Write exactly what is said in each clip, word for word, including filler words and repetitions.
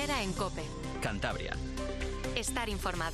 Herrera en COPE. Cantabria. Estar informado.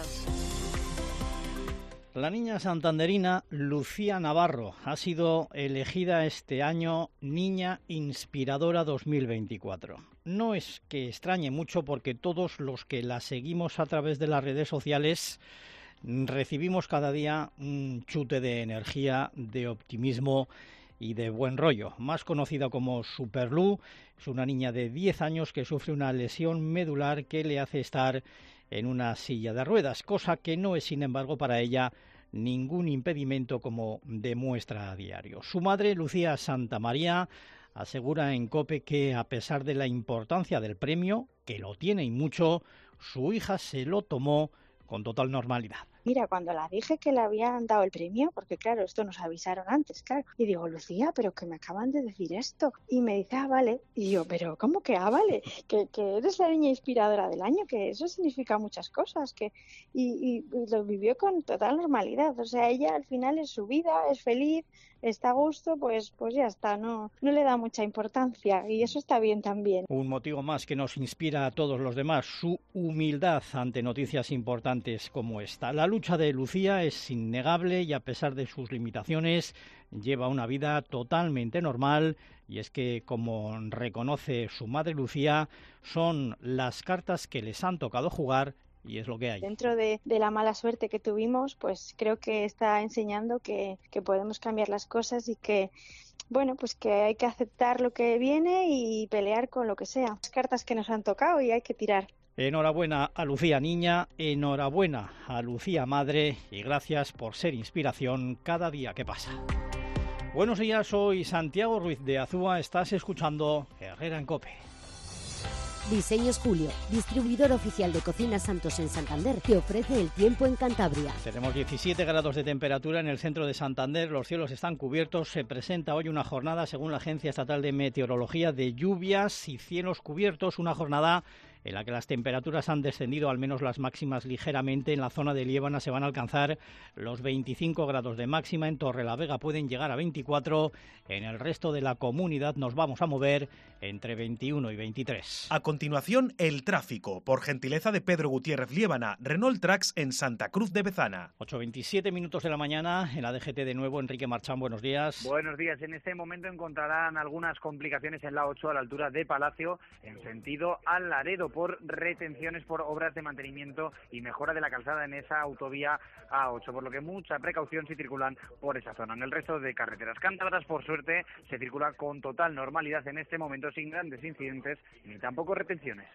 La niña santanderina Lucía Navarro ha sido elegida este año Niña Inspiradora dos mil veinticuatro. No es que extrañe mucho porque todos los que la seguimos a través de las redes sociales recibimos cada día un chute de energía, de optimismo y de buen rollo. Más conocida como Superlu, es una niña de diez años que sufre una lesión medular que le hace estar en una silla de ruedas, cosa que no es, sin embargo, para ella ningún impedimento, como demuestra a diario. Su madre, Lucía Santamaría, asegura en COPE que, a pesar de la importancia del premio, que lo tiene y mucho, su hija se lo tomó con total normalidad. Mira, cuando la dije que le habían dado el premio, porque claro, esto nos avisaron antes, claro, y digo, Lucía, pero que me acaban de decir esto, y me dice, ah, vale, y yo, pero ¿cómo que ah, vale? Que, que eres la niña inspiradora del año, que eso significa muchas cosas, que y, y, y lo vivió con total normalidad, o sea, ella al final es su vida, es feliz, está a gusto, pues, pues ya está, no, no le da mucha importancia, y eso está bien también. Un motivo más que nos inspira a todos los demás, su humildad ante noticias importantes como esta. La La lucha de Lucía es innegable y, a pesar de sus limitaciones, lleva una vida totalmente normal, y es que, como reconoce su madre Lucía, son las cartas que les han tocado jugar y es lo que hay. Dentro de, de la mala suerte que tuvimos, pues creo que está enseñando que, que podemos cambiar las cosas y que, bueno, pues que hay que aceptar lo que viene y pelear con lo que sea. Las cartas que nos han tocado y hay que tirar. Enhorabuena a Lucía niña, enhorabuena a Lucía madre y gracias por ser inspiración cada día que pasa. Buenos días, soy Santiago Ruiz de Azúa, estás escuchando Herrera en COPE. Diseños Julio, distribuidor oficial de Cocinas Santos en Santander, te ofrece el tiempo en Cantabria. Tenemos diecisiete grados de temperatura en el centro de Santander, los cielos están cubiertos, se presenta hoy una jornada, según la Agencia Estatal de Meteorología, de lluvias y cielos cubiertos, una jornada en la que las temperaturas han descendido, al menos las máximas, ligeramente. En la zona de Liébana se van a alcanzar los veinticinco grados de máxima, en Torrelavega pueden llegar a veinticuatro, en el resto de la comunidad nos vamos a mover entre veintiuno y veintitrés. A continuación, el tráfico, por gentileza de Pedro Gutiérrez Liébana, Renault Trax en Santa Cruz de Bezana. ocho veintisiete minutos de la mañana, en la D G T de nuevo, Enrique Marchán, buenos días. Buenos días, en este momento encontrarán algunas complicaciones en la ocho a la altura de Palacio, en sentido al Laredo, por retenciones por obras de mantenimiento y mejora de la calzada en esa autovía A ocho, por lo que mucha precaución si circulan por esa zona. En el resto de carreteras cántabras, por suerte, se circula con total normalidad en este momento, sin grandes incidentes ni tampoco retenciones.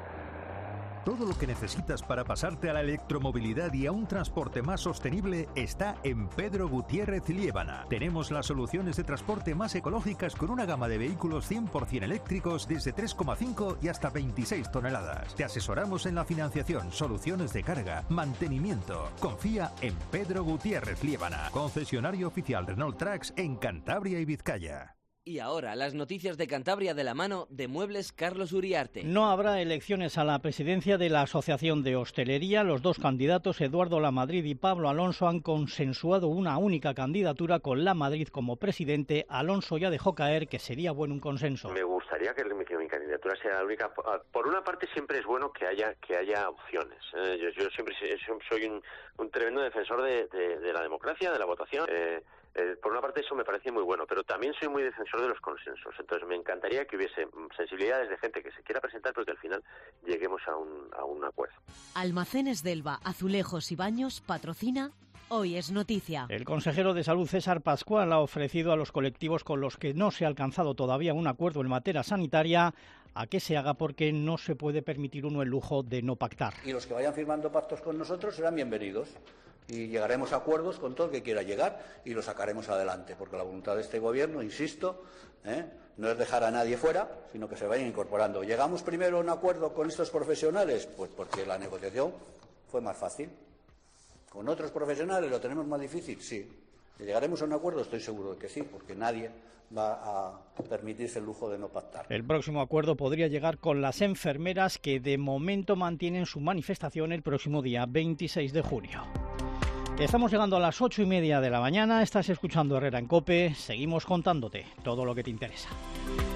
Todo lo que necesitas para pasarte a la electromovilidad y a un transporte más sostenible está en Pedro Gutiérrez Liébana. Tenemos las soluciones de transporte más ecológicas con una gama de vehículos cien por ciento eléctricos desde tres coma cinco y hasta veintiséis toneladas. Te asesoramos en la financiación, soluciones de carga, mantenimiento. Confía en Pedro Gutiérrez Liébana, concesionario oficial Renault Trax en Cantabria y Vizcaya. Y ahora, las noticias de Cantabria de la mano de Muebles Carlos Uriarte. No habrá elecciones a la presidencia de la Asociación de Hostelería. Los dos candidatos, Eduardo Lamadrid y Pablo Alonso, han consensuado una única candidatura con Lamadrid como presidente. Alonso ya dejó caer que sería bueno un consenso. Me gustaría que mi, mi candidatura sea la única. Por una parte, siempre es bueno que haya que haya opciones. Eh, yo, yo siempre soy un, un tremendo defensor de, de, de la democracia, de la votación. Eh, Eh, por una parte eso me parece muy bueno, pero también soy muy defensor de los consensos. Entonces me encantaría que hubiese sensibilidades de gente que se quiera presentar, pero que al final lleguemos a un, a un acuerdo. Almacenes Delva, Azulejos y Baños patrocina Hoy es Noticia. El consejero de Salud, César Pascual, ha ofrecido a los colectivos con los que no se ha alcanzado todavía un acuerdo en materia sanitaria a que se haga, porque no se puede permitir uno el lujo de no pactar. Y los que vayan firmando pactos con nosotros serán bienvenidos. Y llegaremos a acuerdos con todo el que quiera llegar y lo sacaremos adelante, porque la voluntad de este gobierno, insisto, ¿eh? no es dejar a nadie fuera, sino que se vayan incorporando. ¿Llegamos primero a un acuerdo con estos profesionales? Pues porque la negociación fue más fácil. ¿Con otros profesionales lo tenemos más difícil? Sí. ¿Llegaremos a un acuerdo? Estoy seguro de que sí, porque nadie va a permitirse el lujo de no pactar. El próximo acuerdo podría llegar con las enfermeras, que de momento mantienen su manifestación el próximo día veintiséis de junio. Estamos llegando a las ocho y media de la mañana, estás escuchando Herrera en COPE, seguimos contándote todo lo que te interesa.